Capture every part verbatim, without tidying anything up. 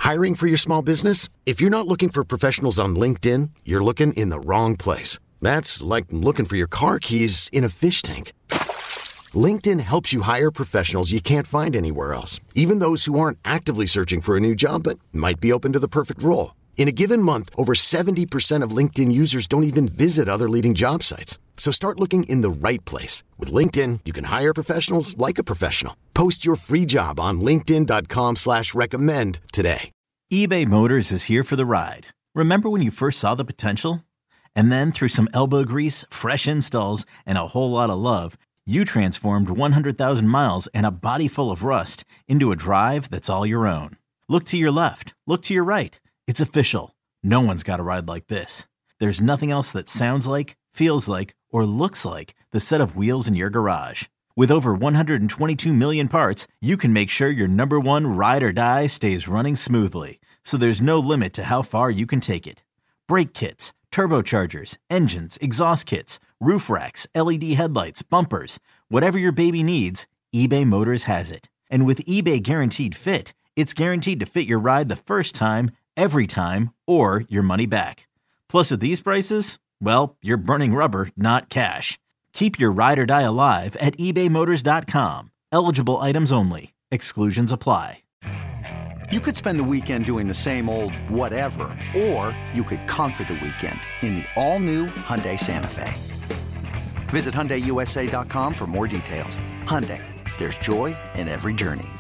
Hiring for your small business? If you're not looking for professionals on LinkedIn, you're looking in the wrong place. That's like looking for your car keys in a fish tank. LinkedIn helps you hire professionals you can't find anywhere else, even those who aren't actively searching for a new job but might be open to the perfect role. In a given month, over seventy percent of LinkedIn users don't even visit other leading job sites. So start looking in the right place. With LinkedIn, you can hire professionals like a professional. Post your free job on linkedin dot com slash recommend today. eBay Motors is here for the ride. Remember when you first saw the potential? And then through some elbow grease, fresh installs, and a whole lot of love, you transformed one hundred thousand miles and a body full of rust into a drive that's all your own. Look to your left. Look to your right. It's official. No one's got a ride like this. There's nothing else that sounds like, feels like, or looks like the set of wheels in your garage. With over one hundred twenty-two million parts, you can make sure your number one ride or die stays running smoothly. So there's no limit to how far you can take it. Brake kits, turbochargers, engines, exhaust kits, roof racks, L E D headlights, bumpers, whatever your baby needs, eBay Motors has it. And with eBay Guaranteed Fit, it's guaranteed to fit your ride the first time, every time, or your money back. Plus at these prices, well, you're burning rubber, not cash. Keep your ride or die alive at ebay motors dot com. Eligible items only. Exclusions apply. You could spend the weekend doing the same old whatever, or you could conquer the weekend in the all-new Hyundai Santa Fe. Visit Hyundai U S A dot com for more details. Hyundai, there's joy in every journey.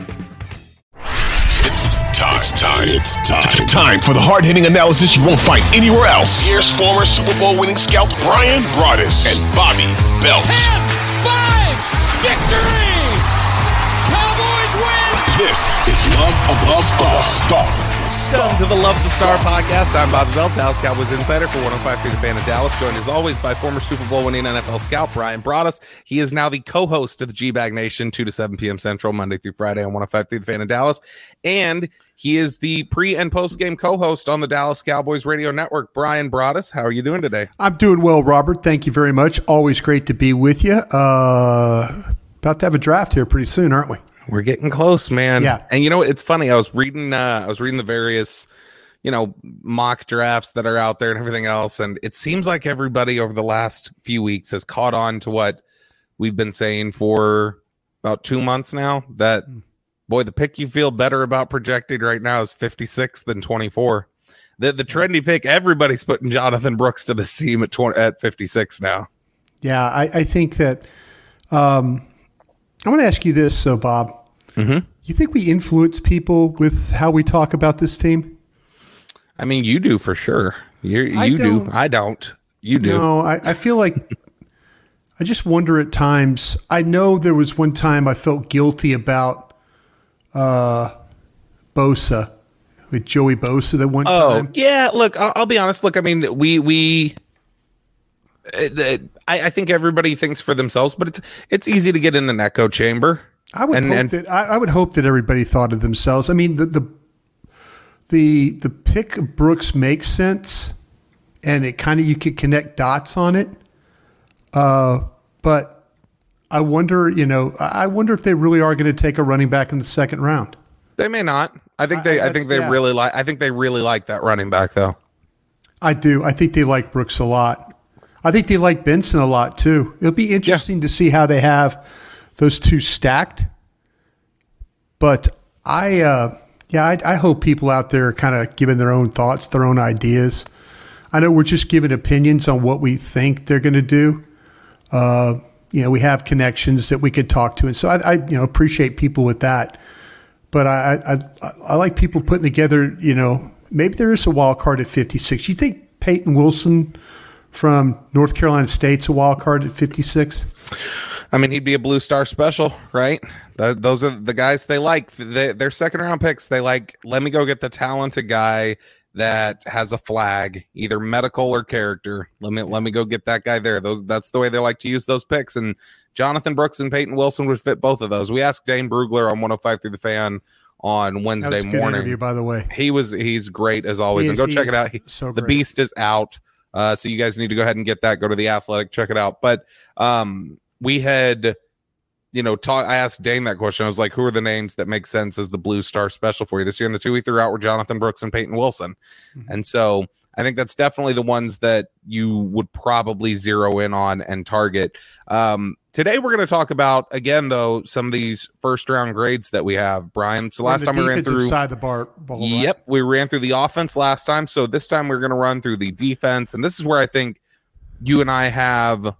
It's time. It's time. It's time. Time for the hard-hitting analysis you won't find anywhere else. Here's former Super Bowl winning scout Bryan Broaddus and Bobby Belt. ten five victory! Cowboys win! This is Love of the Star. Star. Welcome to the Love the Star podcast. I'm Bobby Belt, Dallas Cowboys insider for one oh five point three The Fan in Dallas, joined as always by former Super Bowl winning N F L scout Bryan Broaddus. He is now the co-host of the G-Bag Nation, two to seven p.m. Central, Monday through Friday on one oh five point three The Fan in Dallas. And he is the pre- and post-game co-host on the Dallas Cowboys radio network. Bryan Broaddus, how are you doing today? I'm doing well, Robert. Thank you very much. Always great to be with you. Uh, about to have a draft here pretty soon, aren't we? We're getting close, man. Yeah. And you know, it's funny. I was reading, uh, I was reading the various, you know, mock drafts that are out there and everything else. And it seems like everybody over the last few weeks has caught on to what we've been saying for about two months now, that boy, the pick you feel better about projected right now is fifty-six than twenty-four. The the trendy pick, everybody's putting Jonathan Brooks to this team at twenty, at fifty-six now. Yeah. I, I think that, um, I want to ask you this, so Bob. Mm-hmm. You think we influence people with how we talk about this team? I mean, you do for sure. You're, you I do. don't. I don't. You do. No, I, I feel like I just wonder at times. I know there was one time I felt guilty about uh, Bosa, with Joey Bosa that one oh, time. yeah. Look, I'll, I'll be honest. Look, I mean, we we. Uh, I, I think everybody thinks for themselves, but it's it's easy to get in an echo chamber. I would and, hope and, that I, I would hope that everybody thought of themselves. I mean, the the the the pick of Brooks makes sense, and it kind of you could connect dots on it. Uh, but I wonder, you know, I wonder if they really are going to take a running back in the second round. They may not. I think they. I, I think they yeah. really like. I think they really like that running back, though. I do. I think they like Brooks a lot. I think they like Benson a lot too. It'll be interesting yeah. to see how they have those two stacked. But I, uh, yeah, I, I hope people out there are kind of giving their own thoughts, their own ideas. I know we're just giving opinions on what we think they're going to do. Uh, you know, we have connections that we could talk to, and so I, I you know, appreciate people with that. But I, I, I like people putting together. You know, maybe there is a wild card at fifty-six. You think Peyton Wilson from North Carolina State's a wild card at fifty-six? I mean, he'd be a blue star special, right? Th- those are the guys they like. They, they're second round picks. They like, let me go get the talented guy that has a flag, either medical or character. Let me let me go get that guy there. Those that's the way they like to use those picks. And Jonathan Brooks and Peyton Wilson would fit both of those. We asked Dane Brugler on one oh five through the Fan on Wednesday that was a good morning. Interview, by the way. He was he's great as always. He and is, go check it out. He, so the great. Beast is out. Uh, so you guys need to go ahead and get that. Go to The Athletic, check it out. But um, we had you know, talk, I asked Dane that question. I was like, who are the names that make sense as the Blue Star special for you this year? And the two we threw out were Jonathan Brooks and Peyton Wilson. Mm-hmm. And so I think that's definitely the ones that you would probably zero in on and target. Um, today we're going to talk about, again, though, some of these first round grades that we have, Brian. So last time we ran through side of the bar, ball, Yep, right? we ran through the offense last time. So this time we're going to run through the defense. And this is where I think you and I have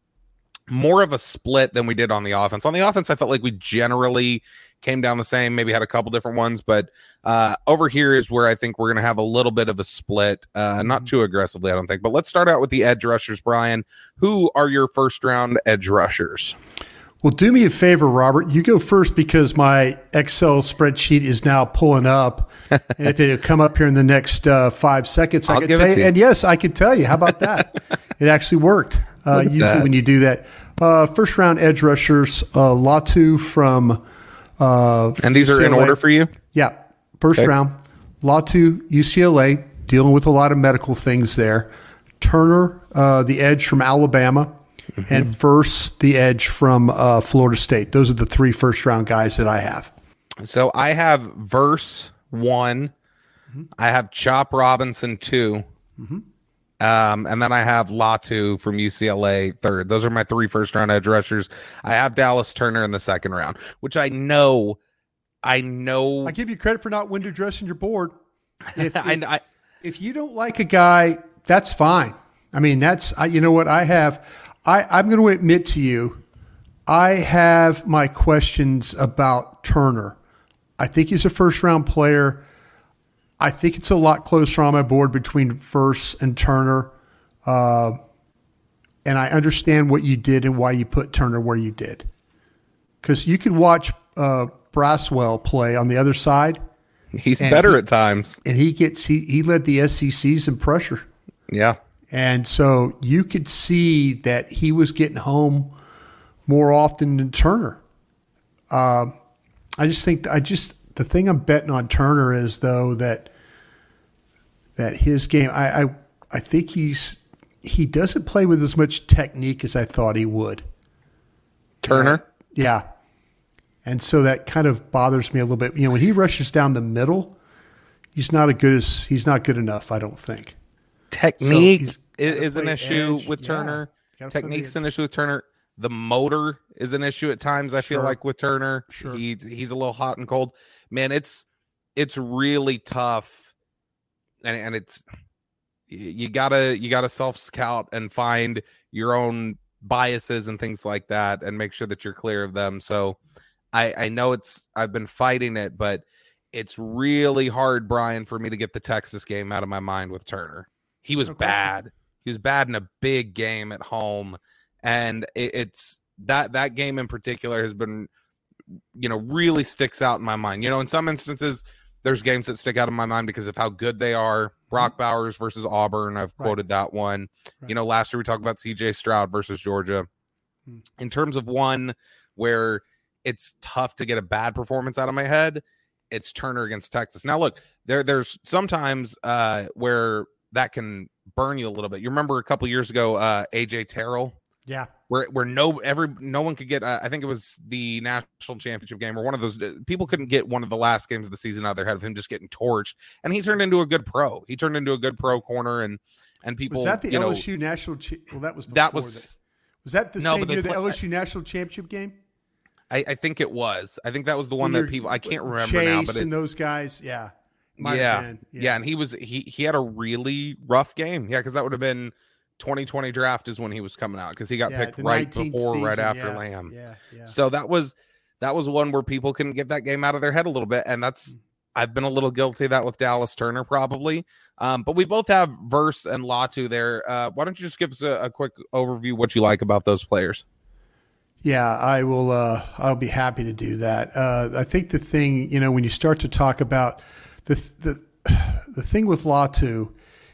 more of a split than we did on the offense. On the offense, I felt like we generally came down the same, maybe had a couple different ones, but uh, over here is where I think we're going to have a little bit of a split, uh, not too aggressively, I don't think. But let's start out with the edge rushers, Brian. Who are your first round edge rushers? Well, do me a favor, Robert. You go first because my Excel spreadsheet is now pulling up. And if it'll come up here in the next uh, five seconds, I I'll can give tell it you. to you. And yes, I can tell you. How about that? It actually worked. Uh, usually that. when you do that. Uh, first round edge rushers, uh, Latu from uh, And these U C L A. are in order for you? Yeah. First Okay. round, Latu, U C L A, dealing with a lot of medical things there. Turner, uh, the edge from Alabama, mm-hmm. and Verse, the edge from uh, Florida State. Those are the three first round guys that I have. So I have Verse one. Mm-hmm. I have Chop Robinson two. Mm-hmm. Um, and then I have Latu from U C L A third. Those are my three first round edge rushers. I have Dallas Turner in the second round, which I know, I know. I give you credit for not window dressing your board. If, if, I, I, if you don't like a guy, that's fine. I mean, that's, I, you know what I have, I, I'm going to admit to you, I have my questions about Turner. I think he's a first round player. I think it's a lot closer on my board between Verse and Turner. Uh, and I understand what you did and why you put Turner where you did. Because you could watch uh, Braswell play on the other side. he's better he, at times. And he gets he, he led the S E Cs in pressure. Yeah. And so you could see that he was getting home more often than Turner. Uh, I just think I just the thing I'm betting on Turner is though that that his game I, I I think he's he doesn't play with as much technique as I thought he would. Turner? Uh, yeah. And so that kind of bothers me a little bit. You know, when he rushes down the middle, he's not as good as he's not good enough, I don't think. Technique So is, is an issue edge. with Yeah. Turner. Gotta play the Technique's edge. an issue with Turner. The motor is an issue at times, I feel Sure. like, with Turner. Sure. He, he's a little hot and cold. Man, it's it's really tough. And and it's you gotta you gotta self-scout and find your own biases and things like that and make sure that you're clear of them. So I, I know it's I've been fighting it, but it's really hard, Brian, for me to get the Texas game out of my mind with Turner. He was No question. bad. He was bad in a big game at home. And it, it's that that game in particular has been, you know, really sticks out in my mind. You know, in some instances, there's games that stick out in my mind because of how good they are. Brock Bowers versus Auburn, I've Right. quoted that one. Right. You know, last year we talked about C J Stroud versus Georgia. Hmm. In terms of one where it's tough to get a bad performance out of my head, it's Turner against Texas. Now, look, there there's sometimes uh, where that can burn you a little bit. You remember a couple years ago, uh, A J Terrell? Yeah. Where where no every no one could get uh, I think it was the national championship game or one of those uh, people couldn't get one of the last games of the season out of their head of him just getting torched, and he turned into a good pro. He turned into a good pro corner, and and people Was that the you know, L S U national? Cha- well, that was before that was that. Was that the no, same but the year the pla- L S U national championship game? I, I think it was. I think that was the one When that you're- people I can't remember Chase now, but it, and those guys, yeah, Might yeah, have been, yeah, and he was he he had a really rough game, yeah, because that would have been twenty twenty draft is when he was coming out because he got Yeah, picked the right nineteenth before, right season, after yeah, Lamb. Yeah, yeah. So that was that was one where people couldn't get that game out of their head a little bit, and that's I've been a little guilty of that with Dallas Turner probably. Um, but we both have Verse and Latu there. Uh, why don't you just give us a, a quick overview what you like about those players? Yeah, I will. Uh, I'll be happy to do that. Uh, I think the thing, you know, when you start to talk about the the the thing with Latu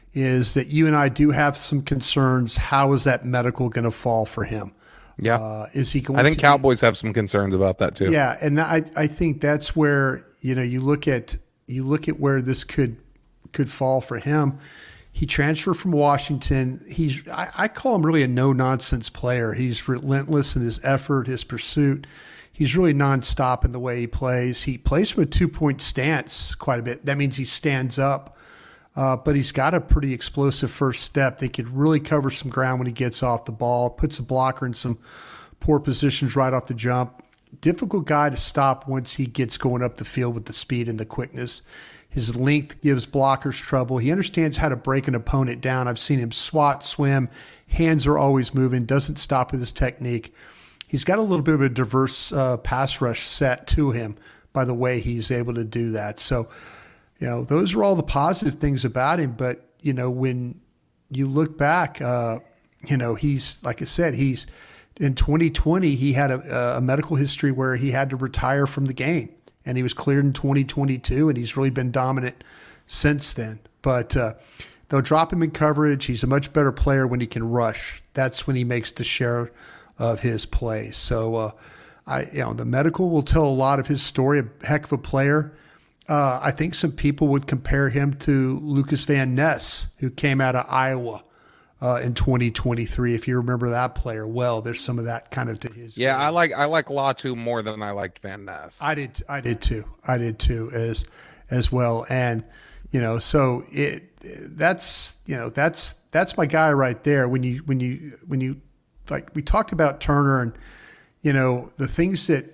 is that you and I do have some concerns. How is that medical going to fall for him? Yeah, uh, is he going? I think to Cowboys be, have some concerns about that too. Yeah, and I I think that's where you know you look at you look at where this could could fall for him. He transferred from Washington. He's I, I call him really a no nonsense player. He's relentless in his effort, his pursuit. he's really nonstop in the way he plays. He plays from a two-point stance quite a bit. That means he stands up, uh, but he's got a pretty explosive first step. They could really cover some ground when he gets off the ball, puts a blocker in some poor positions right off the jump. Difficult guy to stop once he gets going up the field with the speed and the quickness. His length gives blockers trouble. He understands how to break an opponent down. I've seen him swat, swim. Hands are always moving, doesn't stop with his technique. He's got a little bit of a diverse uh, pass rush set to him by the way he's able to do that. So, you know, those are all the positive things about him. But, you know, when you look back, uh, you know, he's, like I said, he's in twenty twenty, he had a, a medical history where he had to retire from the game. And he was cleared in twenty twenty-two, and he's really been dominant since then. But uh, they'll drop him in coverage. He's a much better player when he can rush. That's when he makes the share of his play. So, uh, I, you know, the medical will tell a lot of his story. A heck of a player. Uh, I think some people would compare him to Lucas Van Ness, who came out of Iowa uh, in twenty twenty-three. If you remember that player well, there's some of that kind of to his. Yeah, game. I like I like Latu more than I liked Van Ness. I did. I did too. I did too as as well. And you know, so it that's you know that's that's my guy right there. When you when you when you like we talked about Turner and you know the things that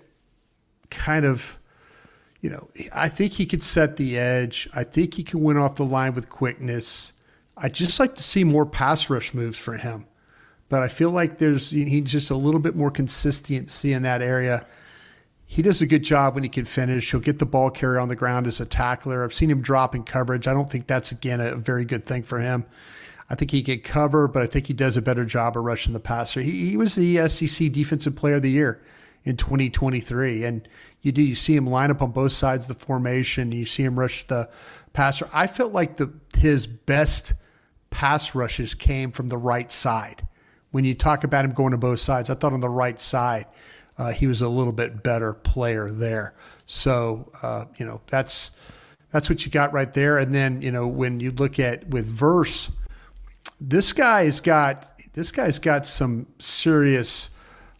kind of you know I think he could set the edge. I think he can win off the line with quickness. I'd just like to see more pass rush moves for him. But I feel like there's he's just a little bit more consistency in that area. He does a good job when he can finish. He'll get the ball carrier on the ground as a tackler. I've seen him drop in coverage. I don't think that's, again, a very good thing for him. I think he can cover, but I think he does a better job of rushing the passer. He, he was the S E C Defensive Player of the Year in twenty twenty-three. And you do you see him line up on both sides of the formation. You see him rush the passer. I felt like the his best pass rushes came from the right side. When you talk about him going to both sides, I thought on the right side uh, he was a little bit better player there. So, uh, you know, that's that's what you got right there. And then, you know, when you look at with Verse, this guy's got this guy's got some serious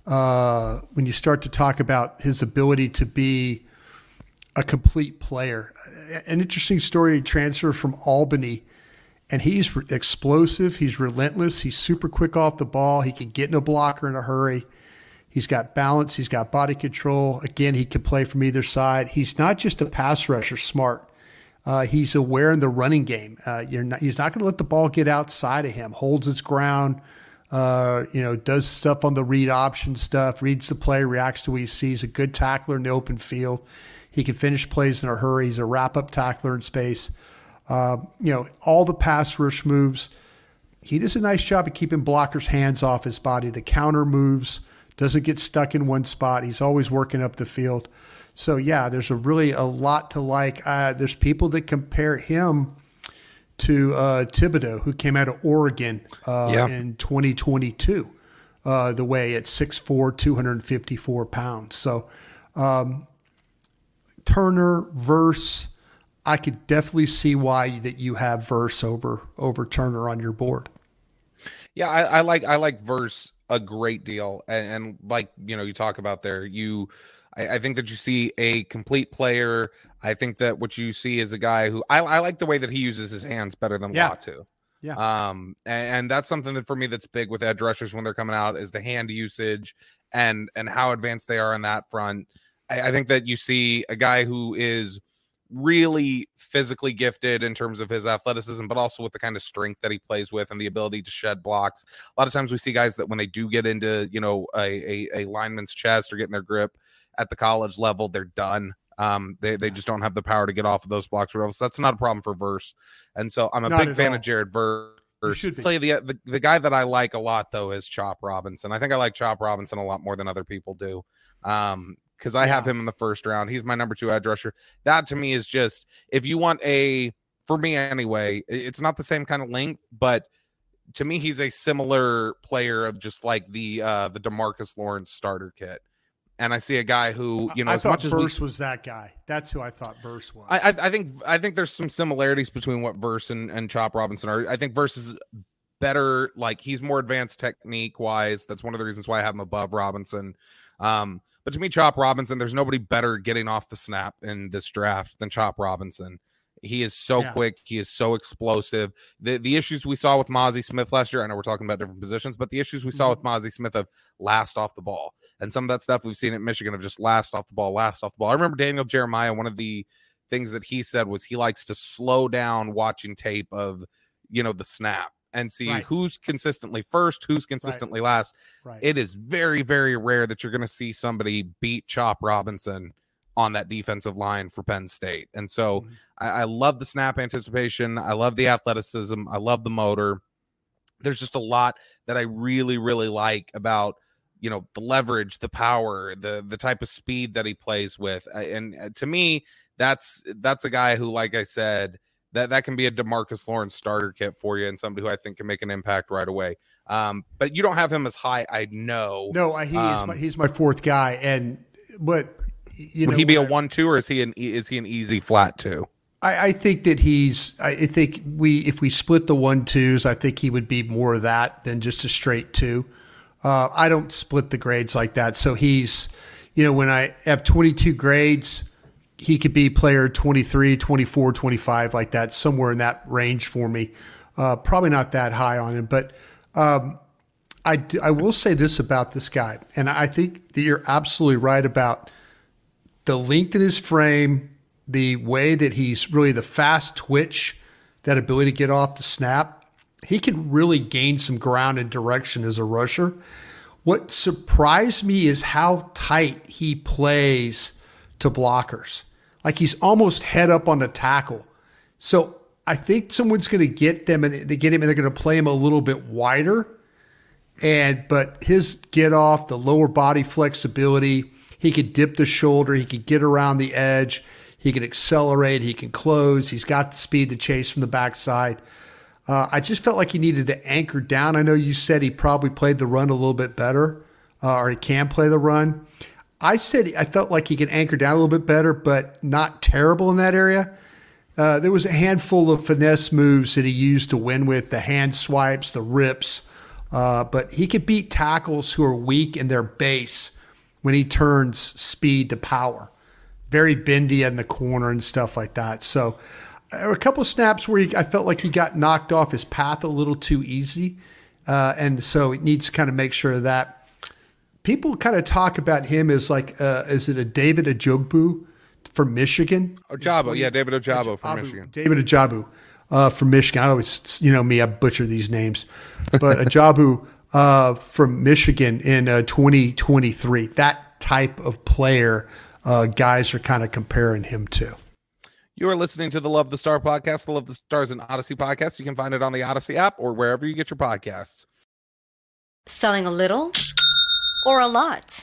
uh, when you start to talk about his ability to be a complete player. An interesting story, he transferred from Albany. And he's explosive. He's relentless. He's super quick off the ball. He can get in a blocker in a hurry. He's got balance. He's got body control. Again, he can play from either side. He's not just a pass rusher smart. Uh, he's aware in the running game. Uh, you're not, he's not going to let the ball get outside of him. Holds its ground. Uh, you know, does stuff on the read option stuff. Reads the play. Reacts to what he sees. A good tackler in the open field. He can finish plays in a hurry. He's a wrap-up tackler in space. Uh, you know, all the pass rush moves. He does a nice job of keeping blockers' hands off his body. The counter moves, doesn't get stuck in one spot. He's always working up the field. So, yeah, there's a really a lot to like. Uh, there's people that compare him to uh, Thibodeau, who came out of Oregon uh, yeah. in twenty twenty-two, uh, the way at six foot four, two hundred fifty-four pounds. So, um, Turner, Verse, I could definitely see why that you have Verse over over Turner on your board. Yeah, I, I like I like Verse a great deal, and, and like you know, you talk about there, you, I, I think that you see a complete player. I think that what you see is a guy who I, I like the way that he uses his hands better than yeah. Latu. Yeah, um, and, and that's something that for me that's big with edge rushers when they're coming out is the hand usage and and how advanced they are on that front. I, I think that you see a guy who is really physically gifted in terms of his athleticism, but also with the kind of strength that he plays with and the ability to shed blocks. A lot of times we see guys that when they do get into, you know, a, a, a lineman's chest or getting their grip at the college level, they're done. Um, they, they just don't have the power to get off of those blocks. So that's not a problem for Verse. And so I'm a not big fan all. of Jared Verse. I'll tell you the, the, the guy that I like a lot though is Chop Robinson. I think I like Chop Robinson a lot more than other people do. Um, Because I yeah. have him in the first round. He's my number two edge rusher. That to me is just, if you want a, for me anyway, it's not the same kind of length, but to me, he's a similar player of just like the uh, the DeMarcus Lawrence starter kit. And I see a guy who, you know, I as thought much as Verse we, was that guy. That's who I thought Verse was. I, I, I think I think there's some similarities between what Verse and, and Chop Robinson are. I think Verse is better, like he's more advanced technique wise. That's one of the reasons why I have him above Robinson. Um, But to me, Chop Robinson, there's nobody better getting off the snap in this draft than Chop Robinson. He is so yeah. quick. He is so explosive. The the issues we saw with Mazi Smith last year, I know we're talking about different positions, but the issues we saw with Mazi Smith of last off the ball. And some of that stuff we've seen at Michigan of just last off the ball, last off the ball. I remember Daniel Jeremiah, one of the things that he said was he likes to slow down watching tape of, you know, the snap and see right. who's consistently first, who's consistently right. last. Right. It is very, very rare that you're going to see somebody beat Chop Robinson on that defensive line for Penn State. And so mm-hmm. I, I love the snap anticipation. I love the athleticism. I love the motor. There's just a lot that I really, really like about, you know, the leverage, the power, the the type of speed that he plays with. And to me, that's that's a guy who, like I said, that, that can be a DeMarcus Lawrence starter kit for you and somebody who I think can make an impact right away. Um, but you don't have him as high, I know. No, he um, is my, he's my fourth guy. And but you would know, he be a one two or is he an is he an easy flat two? I, I think that he's. I think we if we split the one twos, I think he would be more of that than just a straight two. Uh, I don't split the grades like that. So he's, you know, when I have twenty-two grades, he could be player twenty-three, twenty-four, twenty-five, like that, somewhere in that range for me. Uh, probably not that high on him, but um, I, I will say this about this guy, and I think that you're absolutely right about the length in his frame, the way that he's really the fast twitch, that ability to get off the snap. He can really gain some ground and direction as a rusher. What surprised me is how tight he plays to blockers. Like he's almost head up on the tackle. So I think someone's going to get them and they get him and they're going to play him a little bit wider. And but his get off, the lower body flexibility, he could dip the shoulder, he could get around the edge, he can accelerate, he can close, he's got the speed to chase from the backside. Uh, I just felt like he needed to anchor down. I know you said he probably played the run a little bit better, uh, or he can play the run. I said I felt like he could anchor down a little bit better, but not terrible in that area. Uh, there was a handful of finesse moves that he used to win with, the hand swipes, the rips, uh, but he could beat tackles who are weak in their base when he turns speed to power. Very bendy in the corner and stuff like that. So there were a couple of snaps where he, I felt like he got knocked off his path a little too easy. Uh, and so it needs to kind of make sure of that. People kind of talk about him as like, uh, is it a David Ojabo from Michigan? Ojabo, yeah, David Ojabo from Michigan. David Ojabo uh, from Michigan. I always, you know me, I butcher these names. But Ojabo uh, from Michigan in uh, twenty twenty-three, that type of player uh, guys are kind of comparing him to. You are listening to the Love the Star podcast, the Love the Stars and Odyssey podcast. You can find it on the Odyssey app or wherever you get your podcasts. Selling a little or a lot?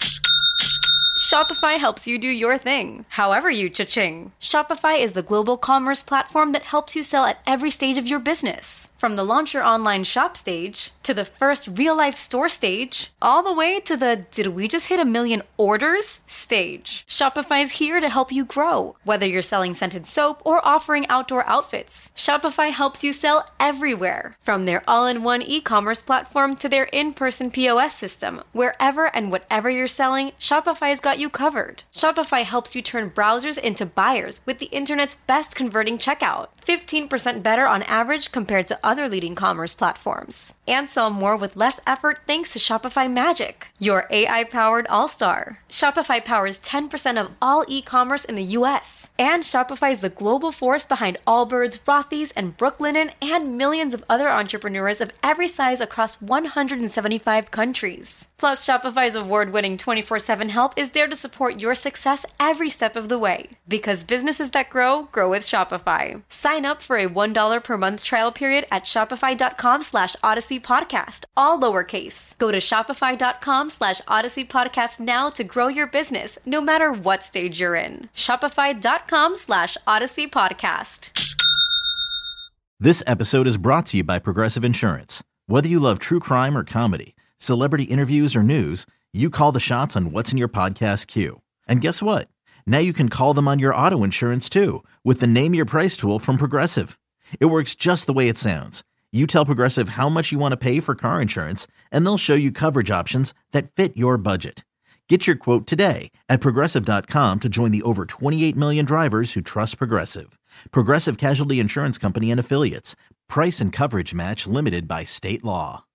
Shopify helps you do your thing, however you cha-ching. Shopify is the global commerce platform that helps you sell at every stage of your business. From the launch your online shop stage, to the first real-life store stage, all the way to the did we just hit a million orders stage. Shopify's here to help you grow. Whether you're selling scented soap or offering outdoor outfits, Shopify helps you sell everywhere. From their all-in-one e-commerce platform to their in-person P O S system, wherever and whatever you're selling, Shopify's got you covered. Shopify helps you turn browsers into buyers with the internet's best converting checkout. fifteen percent better on average compared to other leading commerce platforms. And sell more with less effort thanks to Shopify Magic, your A I-powered all-star. Shopify powers ten percent of all e-commerce in the U S. And Shopify is the global force behind Allbirds, Rothy's, and Brooklinen, and millions of other entrepreneurs of every size across one hundred seventy-five countries. Plus, Shopify's award-winning twenty-four seven help is there to support your success every step of the way. Because businesses that grow, grow with Shopify. Sign up for a one dollar per month trial period at shopify.com slash Odyssey Podcast, all lowercase. Go to shopify.com slash Odyssey Podcast now to grow your business, no matter what stage you're in. Shopify.com slash Odyssey Podcast. This episode is brought to you by Progressive Insurance. Whether you love true crime or comedy, celebrity interviews or news, you call the shots on what's in your podcast queue. And guess what? Now you can call them on your auto insurance too with the Name Your Price tool from Progressive. It works just the way it sounds. You tell Progressive how much you want to pay for car insurance, and they'll show you coverage options that fit your budget. Get your quote today at Progressive dot com to join the over twenty-eight million drivers who trust Progressive. Progressive Casualty Insurance Company and Affiliates. Price and coverage match limited by state law.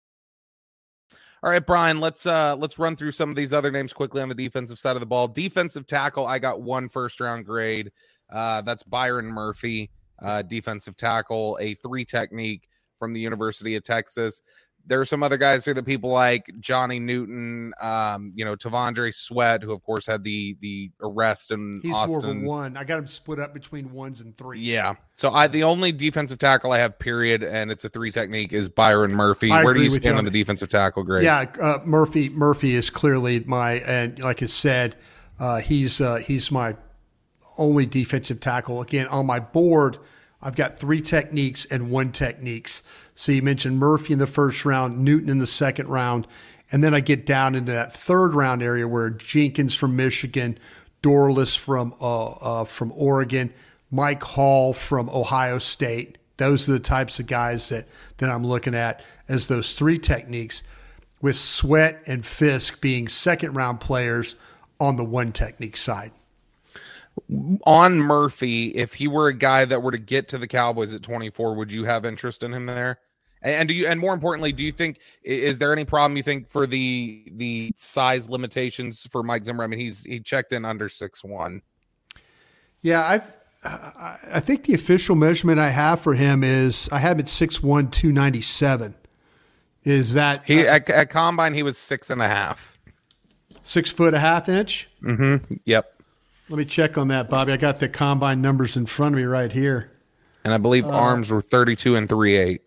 All right, Brian, let's uh, let's run through some of these other names quickly on the defensive side of the ball. Defensive tackle, I got one first-round grade. Uh, that's Byron Murphy, uh, defensive tackle, a three technique from the University of Texas. There are some other guys here that people like, Johnny Newton, um, you know, Tavondre Sweat, who of course had the the arrest in He's Austin. more of a one. I got him split up between ones and threes. Yeah. So I the only defensive tackle I have, period, and it's a three technique, is Byron Murphy. I Where do you agree with stand you on the defensive tackle grade? Yeah, uh, Murphy. Murphy is clearly my, and like I said, uh, he's uh, he's my only defensive tackle. Again, on my board, I've got three techniques and one techniques. So you mentioned Murphy in the first round, Newton in the second round, and then I get down into that third round area where Jenkins from Michigan, Dorless from uh, uh, from Oregon, Mike Hall from Ohio State. Those are the types of guys that that I'm looking at as those three techniques, with Sweat and Fisk being second round players on the one technique side. On Murphy, if he were a guy that were to get to the Cowboys at twenty-four, would you have interest in him there? And do you, and more importantly, do you think, is there any problem you think for the the size limitations for Mike Zimmer? I mean, he's he checked in under six one. Yeah, I've I think the official measurement I have for him is I have him at six one, two ninety-seven. Is that he uh, at, at combine he was six and a half, six foot a half inch? Mm-hmm. Yep. Let me check on that, Bobby. I got the combine numbers in front of me right here. And I believe uh, arms were thirty-two and three eight.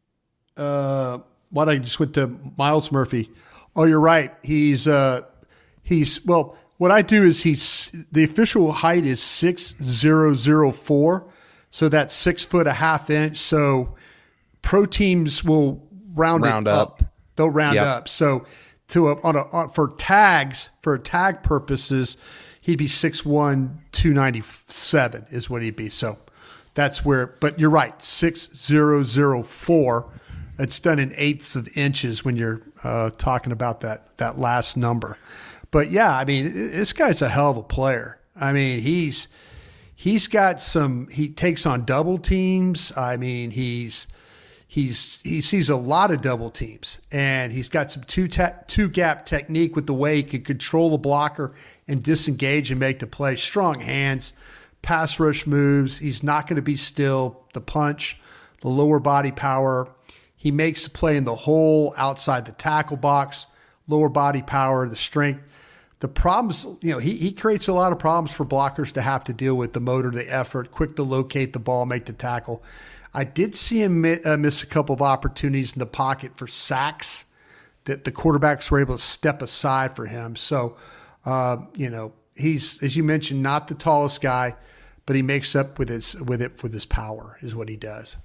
Uh, what I just went to Miles Murphy. Oh, you're right. He's uh, he's well. What I do is he's the official height is six zero zero four, so that's six foot a half inch. So pro teams will round, round it up. up. They'll round yep. up. So to a, on a on, for tags for tag purposes, he'd be six one, two ninety-seven is what he'd be. So that's where. But you're right, six zero zero four. It's done in eighths of inches when you're uh, talking about that that last number. But yeah, I mean, this guy's a hell of a player. I mean, he's he's got some. He takes on double teams. I mean, he's he's he sees a lot of double teams, and he's got some two te- two gap technique with the way he can control the blocker and disengage and make the play. Strong hands, pass rush moves. He's not going to be still. The punch, the lower body power. He makes the play in the hole outside the tackle box, lower body power, the strength. The problems, you know, he, he creates a lot of problems for blockers to have to deal with, the motor, the effort, quick to locate the ball, make the tackle. I did see him uh, miss a couple of opportunities in the pocket for sacks that the quarterbacks were able to step aside for him. So, uh, you know, he's, as you mentioned, not the tallest guy, but he makes up with his, with it with his power is what he does.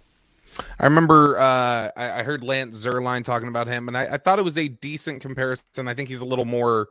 I remember uh, I, I heard Lance Zierlein talking about him, and I, I thought it was a decent comparison. I think he's a little more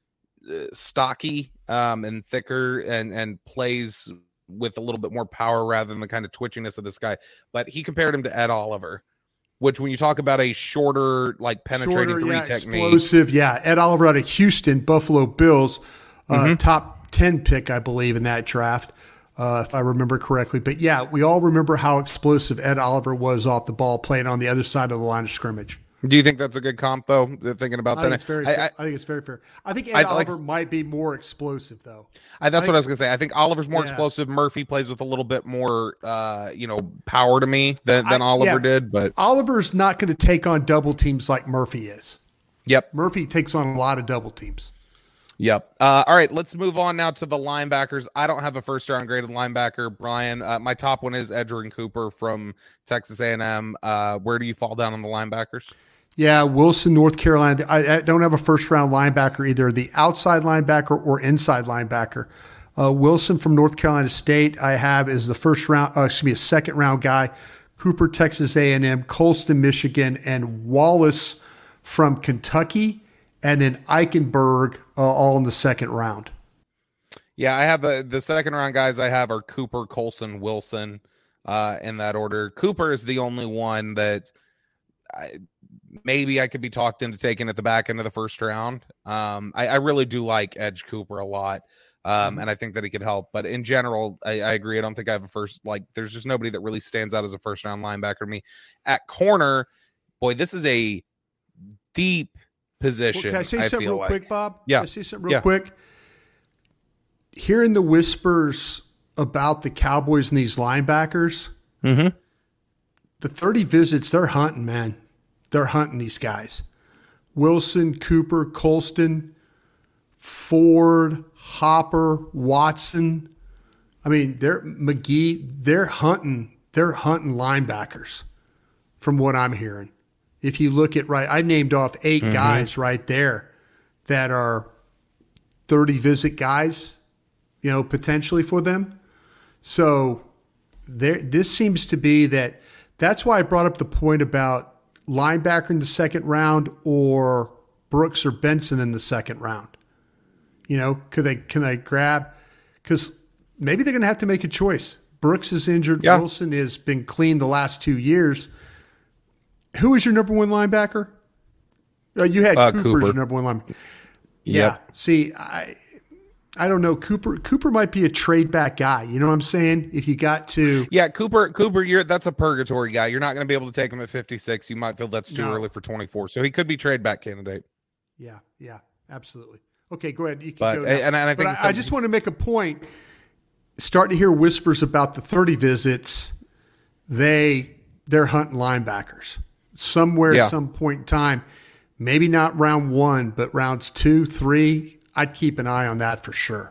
uh, stocky um, and thicker and, and plays with a little bit more power rather than the kind of twitchiness of this guy. But he compared him to Ed Oliver, which when you talk about a shorter, like penetrating shorter, three yeah, technique. Explosive, yeah. Ed Oliver out of Houston, Buffalo Bills, uh, Mm-hmm. top ten pick, I believe, in that draft. Uh, if I remember correctly. But yeah, we all remember how explosive Ed Oliver was off the ball playing on the other side of the line of scrimmage. Do you think that's a good comp, though, thinking about I that? think it's very I, fair. I, I think it's very fair. I think Ed I- Oliver like- might be more explosive, though. I, that's I- what I was going to say. I think Oliver's more Yeah. explosive. Murphy plays with a little bit more, uh, you know, power to me than, than I- Oliver yeah. did. But Oliver's not going to take on double teams like Murphy is. yep. Murphy takes on a lot of double teams. Yep. Uh, all right, let's move on now to the linebackers. I don't have a first-round graded linebacker, Brian. Uh, my top one is Edgerrin Cooper from Texas A and M. Uh, where do you fall down on the linebackers? Yeah, Wilson, North Carolina. I, I don't have a first-round linebacker, either the outside linebacker or inside linebacker. Uh, Wilson from North Carolina State, I have is the first round, uh, excuse me, a second-round guy. Cooper, Texas A and M, Colston, Michigan, and Wallace from Kentucky, and then Eichenberg, uh, all in the second round. Yeah, I have the the second round guys I have are Cooper, Colson, Wilson, uh, in that order. Cooper is the only one that I, maybe I could be talked into taking at the back end of the first round. Um, I, I really do like Edge Cooper a lot. Um, and I think that he could help. But in general, I, I agree. I don't think I have a first, like, there's just nobody that really stands out as a first round linebacker to me. At corner, boy, this is a deep position. Well, can I say I something real like. quick, Bob? Yeah. Can I say something real yeah. quick? Hearing the whispers about the Cowboys and these linebackers, mm-hmm. the thirty visits, they're hunting, man. They're hunting these guys. Wilson, Cooper, Colston, Ford, Hopper, Watson. I mean, they're McGee, they're hunting, they're hunting linebackers from what I'm hearing. If you look at right, I named off eight mm-hmm. guys right there that are thirty visit guys, you know, potentially for them. So there, this seems to be that that's why I brought up the point about linebacker in the second round or Brooks or Benson in the second round. You know, could they can they grab? Because maybe they're going to have to make a choice. Brooks is injured. Yeah. Wilson has been clean the last two years. Who is your number one linebacker? Uh, you had uh, Cooper as Cooper. your number one linebacker. Yep. Yeah. See, I I don't know. Cooper Cooper might be a trade back guy. You know what I'm saying? If you got to yeah, Cooper Cooper, you're that's a purgatory guy. You're not going to be able to take him at fifty-six. You might feel that's too No. early for twenty-four. So he could be trade back candidate. Yeah. Yeah. Absolutely. Okay, go ahead. You can But go now. and, and I think But I, I just want to make a point. Starting to hear whispers about the thirty visits. They they're hunting linebackers somewhere Yeah. at some point in time. Maybe not round one, but rounds two, three. I'd keep an eye on that for sure.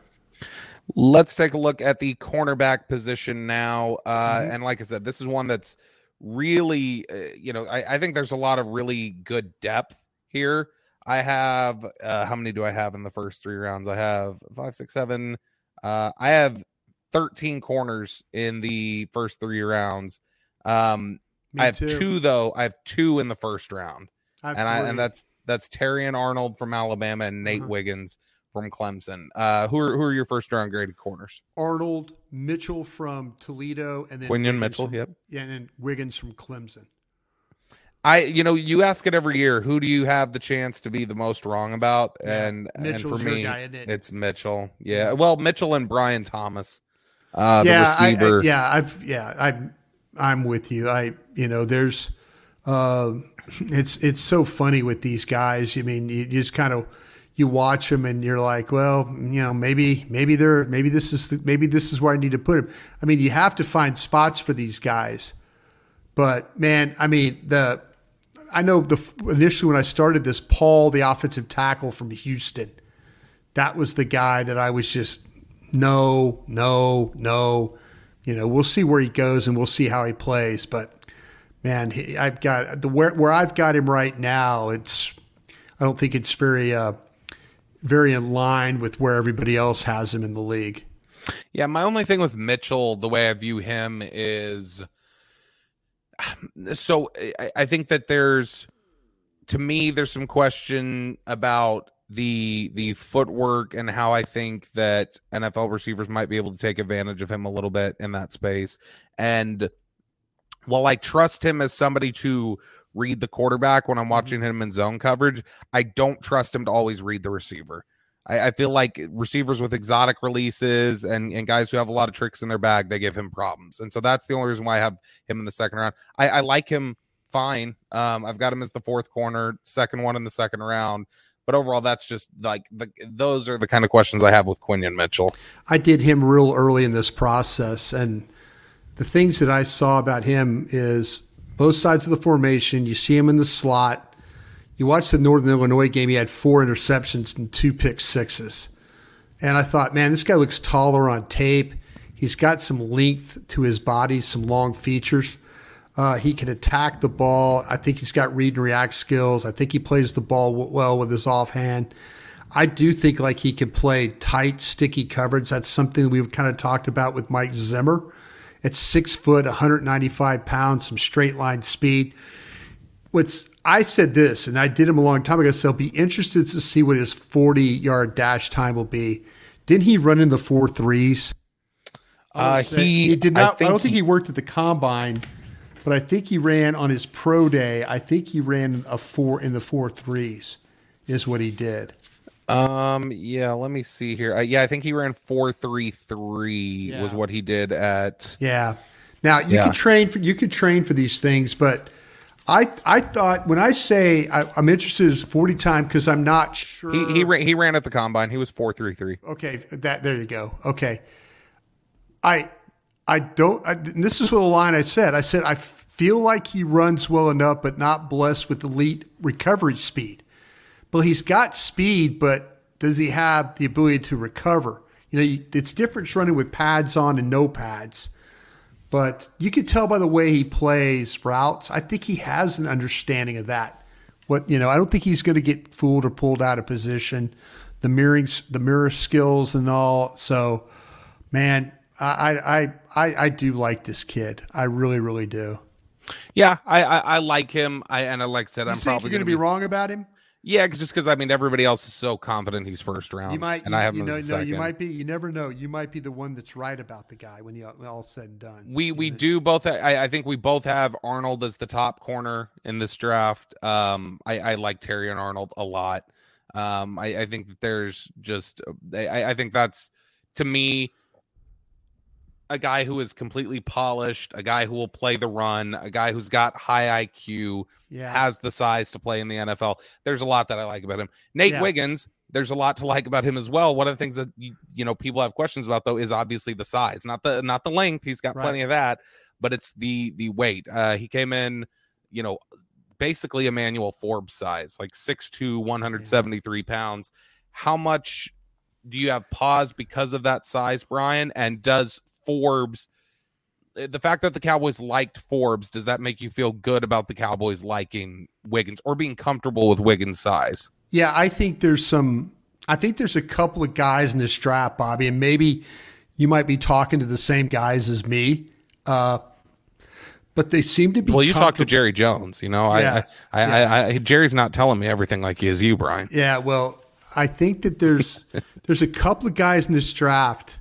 Let's take a look at the cornerback position now. Uh, Mm-hmm. And like I said, this is one that's really, uh, you know, I, I think there's a lot of really good depth here. I have, uh, how many do I have in the first three rounds? I have five, six, seven. Uh, I have thirteen corners in the first three rounds. Um, Me I have too. two, though. I have two in the first round. I have And I, three. and that's, that's Terry and Arnold from Alabama and Nate Uh-huh. Wiggins from Clemson. Uh, who are, who are your first round graded corners? Arnold, Mitchell from Toledo, and then Quinion Wiggins Mitchell, from- yep. Yeah, and then Wiggins from Clemson. I, you know, you ask it every year. Who do you have the chance to be the most wrong about? Yeah, And Mitchell's and for your me, guy, isn't it? it's Mitchell. Yeah, well, Mitchell and Brian Thomas, uh, the yeah, I, receiver. I, yeah, I've yeah, I'm I'm with you. I you know, there's uh, it's it's so funny with these guys. I mean, you just kind of you watch them and you're like, well, you know, maybe maybe they're maybe this is the, maybe this is where I need to put them. I mean, you have to find spots for these guys. But man, I mean, the I know the initially when I started this, Paul, the offensive tackle from Houston, that was the guy that I was just no, no, no. You know, we'll see where he goes and we'll see how he plays. But man, he, I've got the where where I've got him right now. It's I don't think it's very uh, very in line with where everybody else has him in the league. Yeah, my only thing with Mitchell, the way I view him is, so I, I think that there's, to me, there's some question about the the footwork and how I think that N F L receivers might be able to take advantage of him a little bit in that space. And while I trust him as somebody to read the quarterback when I'm watching him in zone coverage, I don't trust him to always read the receiver. I, I feel like receivers with exotic releases and, and guys who have a lot of tricks in their bag, they give him problems. And so that's the only reason why I have him in the second round. I, I like him fine. Um, I've got him as the fourth corner, second one in the second round. But overall, that's just like the, those are the kind of questions I have with Quinion Mitchell. I did him real early in this process, and the things that I saw about him is both sides of the formation. You see him in the slot. You watch the Northern Illinois game, he had four interceptions and two pick sixes. And I thought, man, this guy looks taller on tape. He's got some length to his body, some long features. Uh, he can attack the ball. I think he's got read and react skills. I think he plays the ball w- well with his offhand. I do think like he can play tight, sticky coverage. That's something we've kind of talked about with Mike Zimmer. At six foot, one hundred ninety-five pounds, some straight line speed. What's I said this, and I did him a long time ago, so I'll be interested to see what his forty-yard dash time will be. Didn't he run in the four threes? Uh, he, he did not. I, I, think don't think he, he worked at the combine. but I think he ran on his pro day. I think he ran a four in the four threes, is what he did. Um. Yeah. Let me see here. Uh, yeah, I think he ran four three three Yeah. was what he did at. Yeah. Now you Yeah. could train for you could train for these things, but I I thought when I say I, I'm interested in forty time because I'm not sure He he ran, he ran at the combine. He was four three three. Okay, that there you go. Okay, I I don't. I, this is what the line I said. I said I feel like he runs well enough, but not blessed with elite recovery speed. Well, he's got speed, but does he have the ability to recover? You know, it's different running with pads on and no pads. But you can tell by the way he plays routes. I think he has an understanding of that. What you know, I don't think he's going to get fooled or pulled out of position. The mirroring, the mirror skills, and all. So, man, I I I I do like this kid. I really really do. Yeah, I I, I like him. I and I like I said, You I'm think probably you're going to be wrong about him? Yeah, just because I mean everybody else is so confident he's first round. You might, and you, I have you him know, as a no, second. you might be. You never know. You might be the one that's right about the guy when you when all said and done. We we You know? do both. I, I think we both have Arnold as the top corner in this draft. Um, I, I like Terry and Arnold a lot. Um, I, I think that there's just I, I think that's to me a guy who is completely polished, a guy who will play the run, a guy who's got high I Q, Yeah. has the size to play in the N F L. There's a lot that I like about him. Nate Yeah. Wiggins, there's a lot to like about him as well. One of the things that you, you know people have questions about though is obviously the size, not the not the length. He's got Right. plenty of that, but it's the the weight. Uh, he came in, you know, basically Emmanuel Forbes size, like six two, one hundred seventy-three pounds. How much do you have pause because of that size, Brian? And does Forbes, the fact that the Cowboys liked Forbes, does that make you feel good about the Cowboys liking Wiggins or being comfortable with Wiggins' size? Yeah, I think there's some. I think there's a couple of guys in this draft, Bobby, and maybe you might be talking to the same guys as me. Uh, but they seem to be. Well, you talked to comfortable- Jerry Jones. You know, Yeah, I, I, I, yeah. I, I, Jerry's not telling me everything like he is you, Brian. Yeah, well, I think that there's there's a couple of guys in this draft.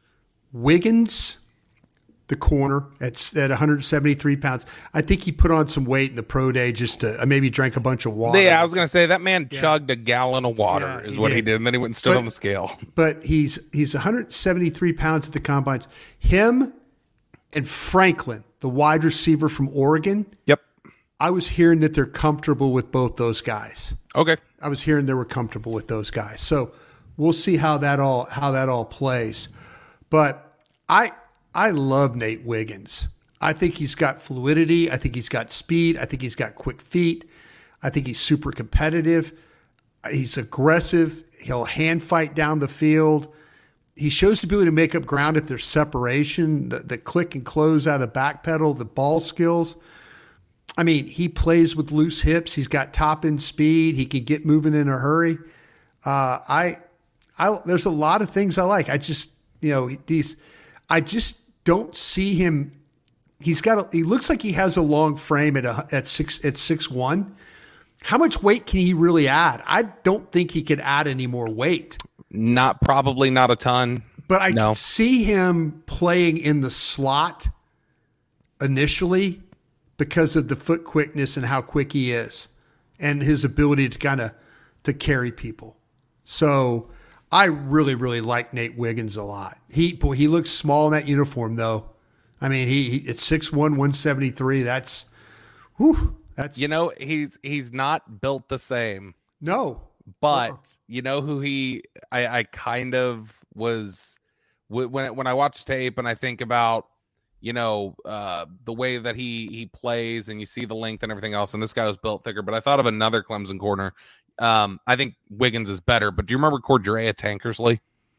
Wiggins, the corner at at one hundred seventy-three pounds. I think he put on some weight in the pro day just to uh, maybe drank a bunch of water. Yeah, I was gonna say that man chugged a gallon of water Yeah, is he what he did. did, and then he went and stood But- on the scale. But he's he's one hundred seventy-three pounds at the combines. Him and Franklin, the wide receiver from Oregon. Yep. I was hearing that they're comfortable with both those guys. Okay. I was hearing they were comfortable with those guys. So we'll see how that all how that all plays. But I I love Nate Wiggins. I think he's got fluidity. I think he's got speed. I think he's got quick feet. I think he's super competitive. He's aggressive. He'll hand fight down the field. He shows the ability to make up ground if there's separation, the, the click and close out of the back pedal, the ball skills. I mean, he plays with loose hips. He's got top end speed. He can get moving in a hurry. Uh, I, I, there's a lot of things I like. I just, you know, these, I just don't see him. He's got, a, he looks like he has a long frame at a, at six, at six one. How much weight can he really add? I don't think he could add any more weight. Not probably not a ton. But I No. can see him playing in the slot initially because of the foot quickness and how quick he is and his ability to kind of to carry people. So I really, really like Nate Wiggins a lot. He boy, he looks small in that uniform though. I mean, he, he it's six one, one seventy-three. That's whew, that's You know, he's he's not built the same. no. But Uh-uh. you know who he, I, I kind of was wh- when when I watch tape and I think about, you know, uh, the way that he he plays and you see the length and everything else, and this guy was built thicker. But I thought of another Clemson corner. Um, I think Wiggins is better. But do you remember Cordrea Tankersley?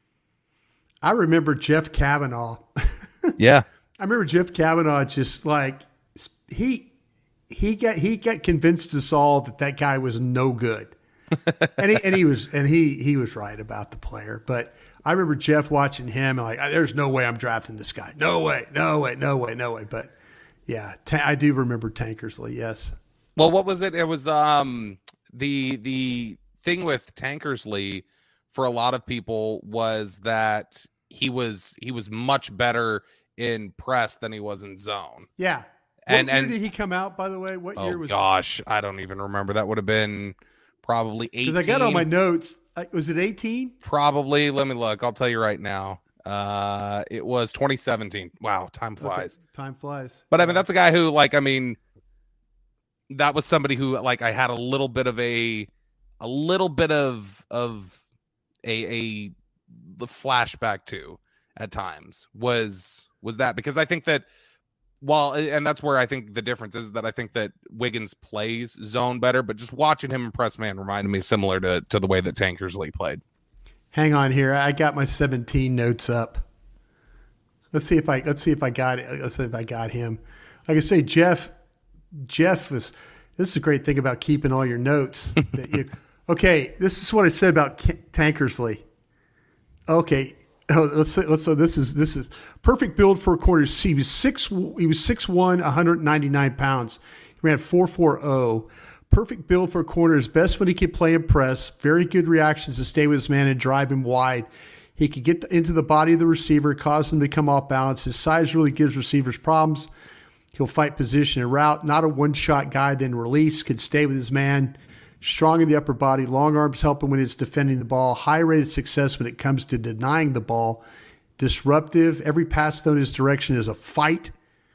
I remember Jeff Kavanaugh. Yeah, I remember Jeff Kavanaugh just like he he got he got convinced us all that that guy was no good, and he and he was and he he was right about the player. But I remember Jeff watching him and like, there's no way I'm drafting this guy. No way, no way, no way, no way. But yeah, ta- I do remember Tankersley. Yes. Well, what was it? It was um the the thing with Tankersley for a lot of people was that he was he was much better in press than he was in zone. Yeah. And, what year and did he come out, by the way? What oh year was gosh, I don't even remember. That would have been probably eighteen. Because I got on my notes. I, was it eighteen? Probably. Let me look. I'll tell you right now. Uh, it was twenty seventeen. Wow, time flies. Okay. Time flies. But I mean, that's a guy who, like, I mean, that was somebody who, like, I had a little bit of a, a little bit of of a a the flashback to at times was was that because I think that while and that's where I think the difference is that I think that Wiggins plays zone better, but just watching him in press man reminded me similar to to the way that Tankersley played. Hang on here. I got my seventeen notes up. Let's see if I let's see if I got it. Let's see if I got him. Like I say, Jeff. Jeff was. This is a great thing about keeping all your notes. that you, okay, this is what I said about Tankersley. Okay, oh, let's say, let's. So this is this is perfect build for a quarter. He was six. He was six one, one hundred ninety-nine pounds. He ran four four zero. Perfect build for a corner. His best when he could play and press. Very good reactions to stay with his man and drive him wide. He could get into the body of the receiver, cause them to come off balance. His size really gives receivers problems. He'll fight position and route. Not a one-shot guy, then release. Could stay with his man. Strong in the upper body. Long arms help him when it's defending the ball. High rate of success when it comes to denying the ball. Disruptive. Every pass thrown in his direction is a fight.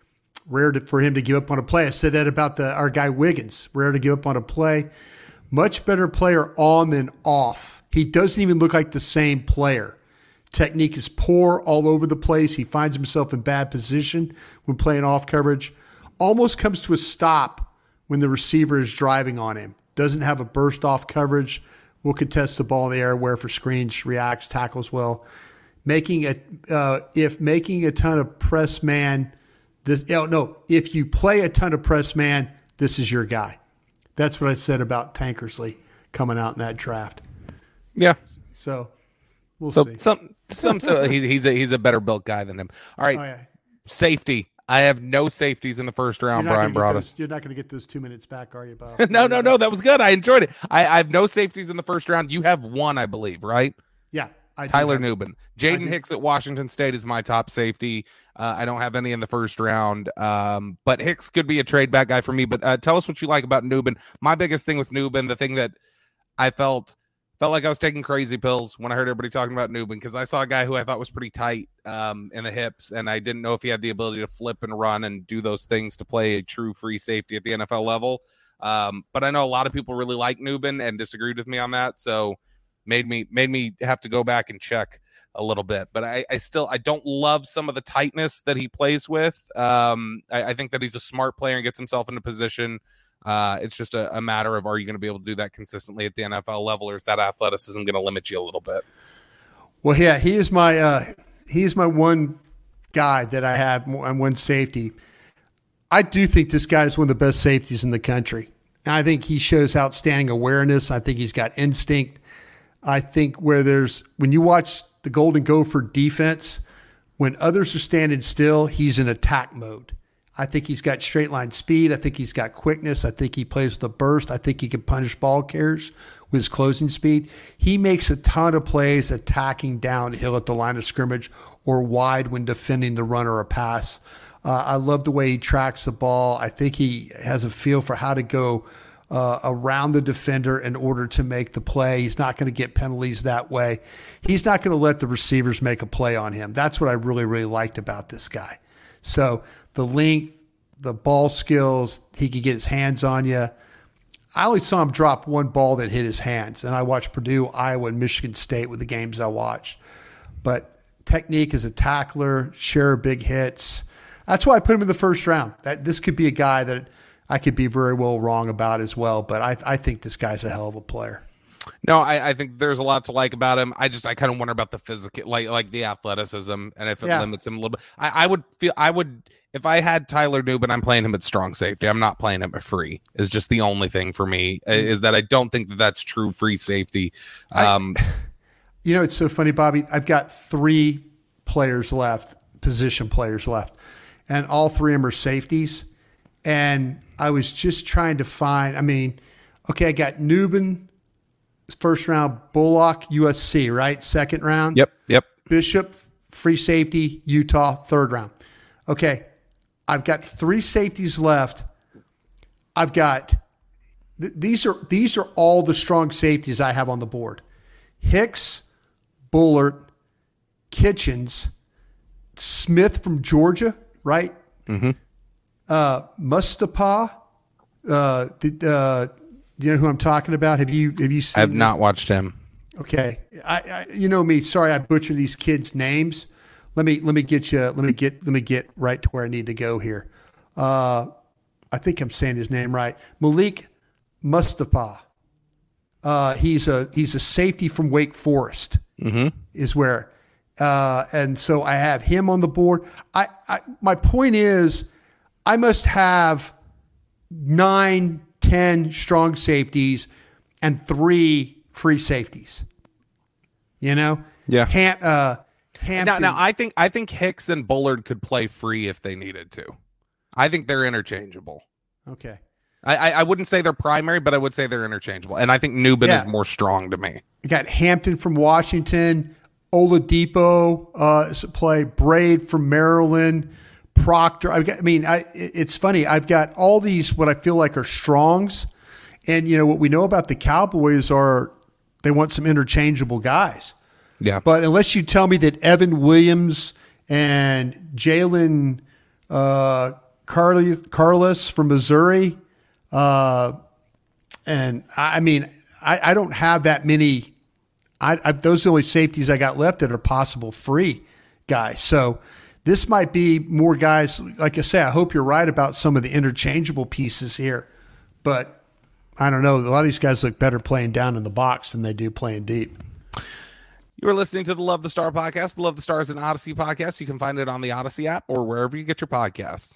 Rare to, for him to give up on a play. I said that about the our guy Wiggins. Rare to give up on a play. Much better player on than off. He doesn't even look like the same player. Technique is poor all over the place. He finds himself in bad position when playing off coverage. Almost comes to a stop when the receiver is driving on him. Doesn't have a burst off coverage. Will contest the ball in the air, wear for screens, reacts, tackles well. Making a uh, if making a ton of press man. This, oh, no, if you play a ton of press man, this is your guy. That's what I said about Tankersley coming out in that draft. Yeah. So we'll so see. Some some so he's he's a he's a better built guy than him. All right. Oh, yeah. Safety. I have no safeties in the first round, Brian Broaddus. You're not going to get those two minutes back, are you, Bob? no, no, no. That was good. I enjoyed it. I, I have no safeties in the first round. You have one, I believe, right? Yeah. I Tyler Nubin. Jaden Hicks at Washington State is my top safety. Uh, I don't have any in the first round, um, but Hicks could be a trade back guy for me. But uh, tell us what you like about Nubin. My biggest thing with Nubin, the thing that I felt felt like I was taking crazy pills when I heard everybody talking about Nubin, because I saw a guy who I thought was pretty tight um, in the hips, and I didn't know if he had the ability to flip and run and do those things to play a true free safety at the N F L level. Um, but I know a lot of people really like Nubin and disagreed with me on that, so made me made me have to go back and check a little bit. But I, I still I don't love some of the tightness that he plays with. Um, I, I think that he's a smart player and gets himself into position. Uh, it's just a, a matter of, are you going to be able to do that consistently at the N F L level, or is that athleticism going to limit you a little bit? Well, yeah, he is my uh, he is my one guy that I have on one safety. I do think this guy is one of the best safeties in the country. And I think he shows outstanding awareness. I think he's got instinct. I think where there's when you watch the Golden Gopher defense, when others are standing still, he's in attack mode. I think he's got straight line speed. I think he's got quickness. I think he plays with a burst. I think he can punish ball carriers with his closing speed. He makes a ton of plays attacking downhill at the line of scrimmage or wide when defending the run or a pass. Uh, I love the way he tracks the ball. I think he has a feel for how to go uh, around the defender in order to make the play. He's not going to get penalties that way. He's not going to let the receivers make a play on him. That's what I really, really liked about this guy. So the length, the ball skills, he could get his hands on you. I only saw him drop one ball that hit his hands, and I watched Purdue, Iowa, and Michigan State with the games I watched. But technique as a tackler, share of big hits. That's why I put him in the first round. That this could be a guy that I could be very well wrong about as well, but I, I think this guy's a hell of a player. No, I, I think there's a lot to like about him. I just I kind of wonder about the physical, like like the athleticism, and if it yeah. limits him a little bit. I, I would feel I would if I had Tyler Nubin, I'm playing him at strong safety. I'm not playing him at free. Is just the only thing for me is that I don't think that that's true free safety. Um, I, you know, it's so funny, Bobby. I've got three players left, position players left, and all three of them are safeties. And I was just trying to find. I mean, okay, I got Nubin. First round, Bullock, U S C, right? Second round. Yep, yep. Bishop, free safety, Utah, third round. Okay, I've got three safeties left. I've got th- these are these are all the strong safeties I have on the board. Hicks, Bullard, Kitchens, Smith from Georgia, right? Mm-hmm. Uh, Mustapha. Uh, did, uh, do you know who I'm talking about? Have you have you seen? I have this? not watched him. Okay, I, I you know me. Sorry, I butcher these kids' names. Let me let me get you. Let me get let me get right to where I need to go here. Uh, I think I'm saying his name right. Malik Mustapha. Uh, he's a he's a safety from Wake Forest. Mm-hmm. Is where, uh, and so I have him on the board. I, I my point is, I must have nine, ten strong safeties and three free safeties. You know, yeah. Ham, uh, Now, now I think I think Hicks and Bullard could play free if they needed to. I think they're interchangeable. Okay. I, I, I wouldn't say they're primary, but I would say they're interchangeable. And I think Newbin yeah. is more strong to me. You got Hampton from Washington, Oladipo uh, play, Braid from Maryland, Proctor. I've got. I mean, I, it's funny. I've got all these what I feel like are strongs, and you know what we know about the Cowboys are they want some interchangeable guys. Yeah. But unless you tell me that Evan Williams and Jalen uh, Carly, Carlos from Missouri, uh, and I mean, I, I don't have that many. I, I, those are the only safeties I got left that are possible free guys. So this might be more guys. Like I say, I hope you're right about some of the interchangeable pieces here. But I don't know. A lot of these guys look better playing down in the box than they do playing deep. You are listening to the Love the Star podcast. The Love the Star is an Odyssey podcast. You can find it on the Odyssey app or wherever you get your podcasts.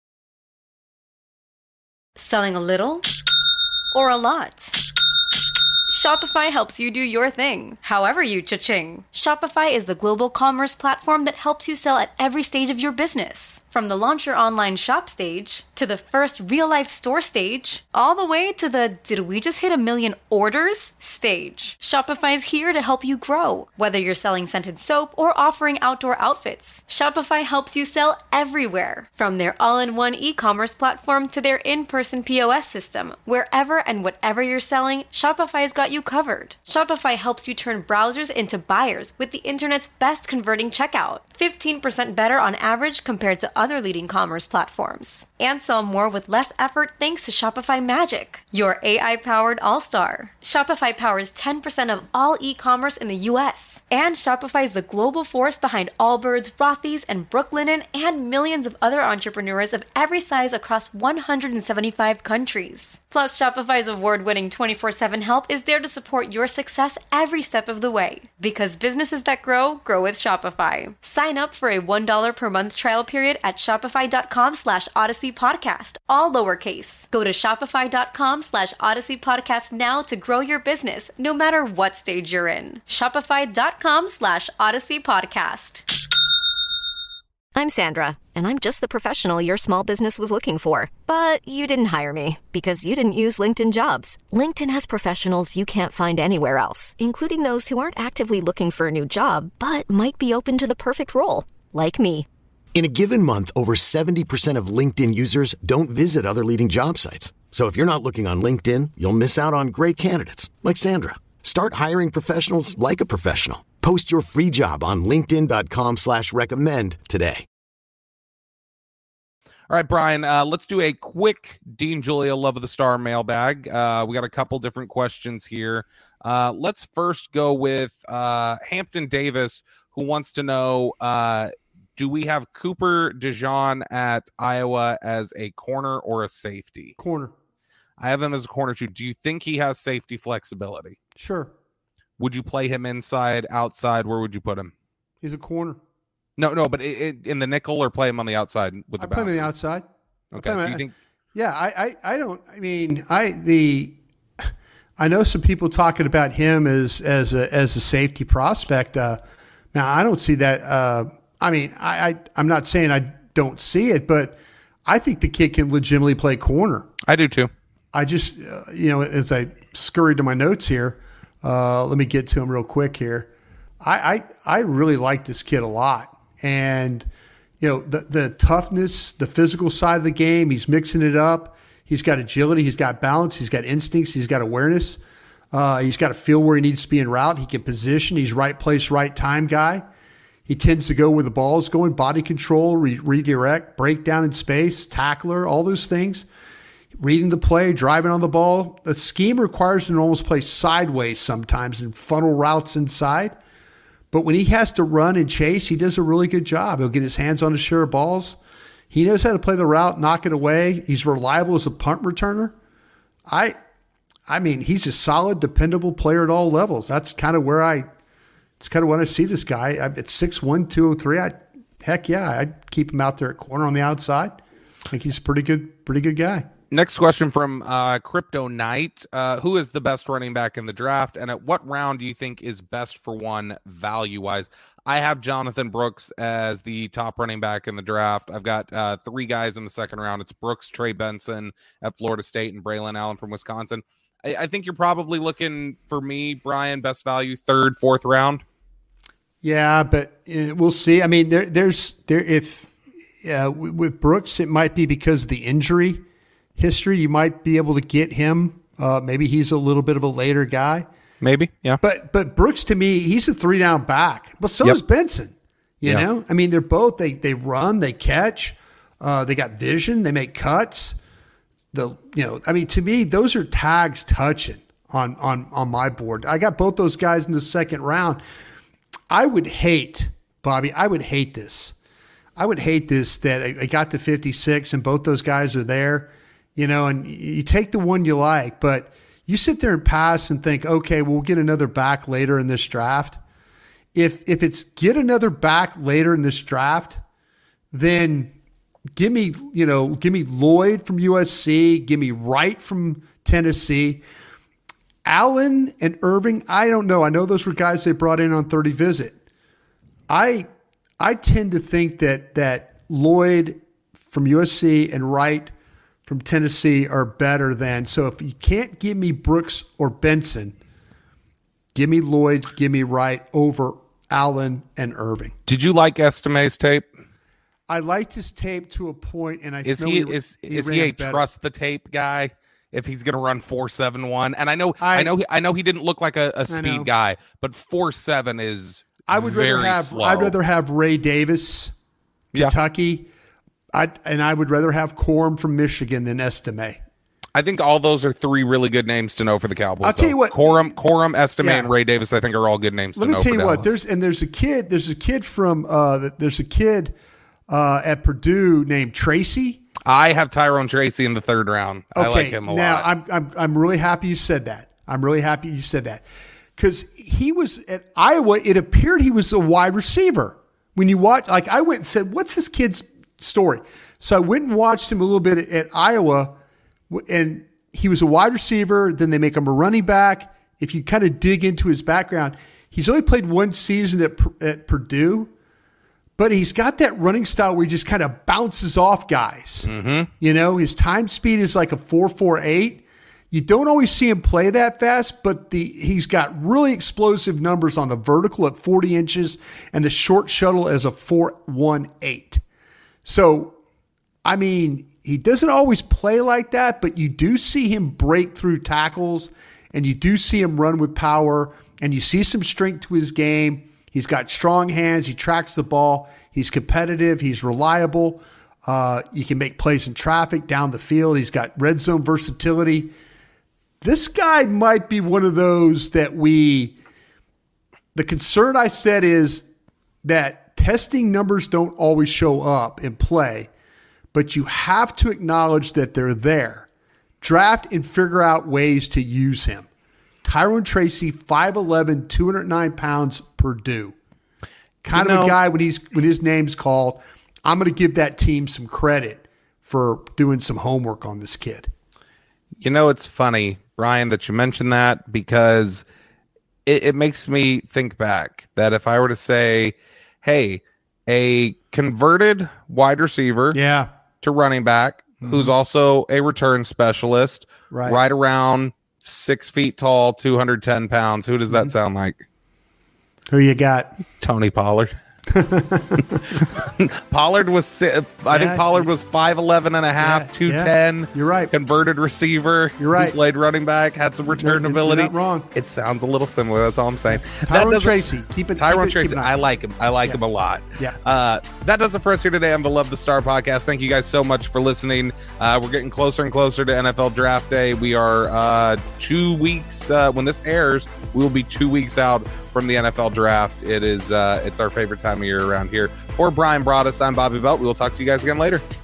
Selling a little or a lot? Shopify helps you do your thing, however you cha-ching. Shopify is the global commerce platform that helps you sell at every stage of your business. From the launch your online shop stage, to the first real-life store stage, all the way to the did we just hit a million orders stage. Shopify is here to help you grow. Whether you're selling scented soap or offering outdoor outfits, Shopify helps you sell everywhere. From their all-in-one e-commerce platform to their in-person P O S system, wherever and whatever you're selling, Shopify's got you covered. Shopify helps you turn browsers into buyers with the internet's best converting checkout. fifteen percent better on average compared to other leading commerce platforms. And sell more with less effort thanks to Shopify Magic, your A I-powered all-star. Shopify powers ten percent of all e-commerce in the U S. And Shopify is the global force behind Allbirds, Rothy's, and Brooklinen, and millions of other entrepreneurs of every size across one hundred seventy-five countries. Plus, Shopify's award-winning twenty-four seven help is there to support your success every step of the way. Because businesses that grow, grow with Shopify. Sign up for a one dollar per month trial period at shopify.com slash Odyssey Podcast, all lowercase. Go to shopify.com slash Odyssey Podcast now to grow your business, no matter what stage you're in. Shopify.com slash Odyssey Podcast. I'm Sandra, and I'm just the professional your small business was looking for. But you didn't hire me because you didn't use LinkedIn Jobs. LinkedIn has professionals you can't find anywhere else, including those who aren't actively looking for a new job, but might be open to the perfect role, like me. In a given month, over seventy percent of LinkedIn users don't visit other leading job sites. So if you're not looking on LinkedIn, you'll miss out on great candidates like Sandra. Start hiring professionals like a professional. Post your free job on linkedin.com slash recommend today. All right, Brian, uh, let's do a quick Dean Julia Love of the Star mailbag. Uh, we got a couple different questions here. Uh, let's first go with uh, Hampton Davis, who wants to know, uh, do we have Cooper DeJean at Iowa as a corner or a safety? Corner. I have him as a corner too. Do you think he has safety flexibility? Sure. Would you play him inside, outside? Where would you put him? He's a corner. No, no, but it, it, in the nickel or play him on the outside with the I play him on the bouncer? outside. Okay. Do you think? Yeah, I, I, I don't. I mean, I the. I know some people talking about him as as a as a safety prospect. Uh, now I don't see that. Uh, I mean, I, I I'm not saying I don't see it, but I think the kid can legitimately play corner. I do too. I just, uh, you know, as I scurried to my notes here, uh, let me get to him real quick here. I, I, I really like this kid a lot. And, you know, the, the toughness, the physical side of the game. He's mixing it up. He's got agility. He's got balance. He's got instincts. He's got awareness. Uh, he's got to feel where he needs to be en route. He can position. He's right place, right time guy. He tends to go where the ball is going, body control, re- redirect, breakdown in space, tackler, all those things. Reading the play, driving on the ball. The scheme requires him to almost play sideways sometimes and funnel routes inside. But when he has to run and chase, he does a really good job. He'll get his hands on his share of balls. He knows how to play the route, knock it away. He's reliable as a punt returner. I I mean, he's a solid, dependable player at all levels. That's kind of where I It's kind of when I see this guy. At six one, two oh three, I, heck yeah, I'd keep him out there at corner on the outside. I think he's a pretty good, pretty good guy. Next question from uh, Crypto Knight. Uh, who is the best running back in the draft, and at what round do you think is best for one value-wise? I have Jonathan Brooks as the top running back in the draft. I've got uh, three guys in the second round. It's Brooks, Trey Benson at Florida State, and Braylon Allen from Wisconsin. I, I think you're probably looking, for me, Brian, best value third, fourth round. Yeah, but uh, we'll see. I mean, there, there's there if uh, with, with Brooks, it might be because of the injury history. You might be able to get him. Uh, maybe he's a little bit of a later guy. Maybe, yeah. But but Brooks, to me, he's a three down back. But so yep. is Benson. You yeah. know, I mean, they're both they they run, they catch, uh, they got vision, they make cuts. The you know, I mean, to me, those are tags touching on on on my board. I got both those guys in the second round. I would hate, Bobby, I would hate this. I would hate this that I, I got to fifty-six and both those guys are there, you know, and you take the one you like, but you sit there and pass and think, okay, we'll get another back later in this draft. If if it's get another back later in this draft, then give me, you know, give me Lloyd from U S C, give me Wright from Tennessee. Allen and Irving, I don't know. I know those were guys they brought in on thirty visit. I I tend to think that that Lloyd from U S C and Wright from Tennessee are better than. So if you can't give me Brooks or Benson, give me Lloyd, give me Wright over Allen and Irving. Did you like Estime's tape? I liked his tape to a point, and I is know he, he is he is he a better. trust the tape guy? If he's going to run four seven one, and I know I, I know I know he didn't look like a, a speed guy, but four seven is I would very rather have slow. I'd rather have Ray Davis, Kentucky, yeah. I and I would rather have Corum from Michigan than Estime. I think all those are three really good names to know for the Cowboys. I'll though. tell you what, Corum, Corum, Estime, yeah. and Ray Davis, I think are all good names Let to know. me tell for you what, Dallas. there's and there's a kid, there's a kid from uh, there's a kid uh, at Purdue named Tracy. I have Tyrone Tracy in the third round. Okay, I like him a now lot. I'm I'm I'm really happy you said that. I'm really happy you said that because he was at Iowa. It appeared he was a wide receiver. When you watch, like I went and said, "What's this kid's story?" So I went and watched him a little bit at, at Iowa, and he was a wide receiver. Then they make him a running back. If you kind of dig into his background, he's only played one season at at Purdue. But he's got that running style where he just kind of bounces off guys. Mm-hmm. You know, his time speed is like a four four eight. You don't always see him play that fast, but the he's got really explosive numbers on the vertical at forty inches and the short shuttle as a four one eight. So, I mean, he doesn't always play like that, but you do see him break through tackles and you do see him run with power and you see some strength to his game. He's got strong hands. He tracks the ball. He's competitive. He's reliable. Uh, you can make plays in traffic, down the field. He's got red zone versatility. This guy might be one of those that we – the concern I said is that testing numbers don't always show up in play, but you have to acknowledge that they're there. Draft and figure out ways to use him. Tyrone Tracy, five eleven, two hundred nine pounds, Purdue. Kind you of know, a guy when he's when his name's called, I'm going to give that team some credit for doing some homework on this kid. You know, it's funny, Ryan, that you mentioned that because it, it makes me think back that if I were to say, hey, a converted wide receiver yeah. to running back mm-hmm. who's also a return specialist, right, right around six feet tall, two hundred ten pounds. Who does that mm-hmm. sound like? Who you got? Tony Pollard. Pollard was, I yeah, think Pollard was five eleven and a half, yeah, two ten. Yeah, you're right. Converted receiver. You're right. Played running back, had some return ability. You're not wrong. It sounds a little similar. That's all I'm saying. Tyrone Tracy. Keep it. Tyrone keep it, Tracy. keep it I like him. I like yeah. him a lot. Yeah. Uh, that does it for us here today on the Love the Star podcast. Thank you guys so much for listening. Uh, we're getting closer and closer to N F L Draft Day. We are uh, two weeks, uh, when this airs, we will be two weeks out from the N F L Draft. It is, uh, it's our favorite time of year around here. For Brian Broaddus, I'm Bobby Belt. We will talk to you guys again later.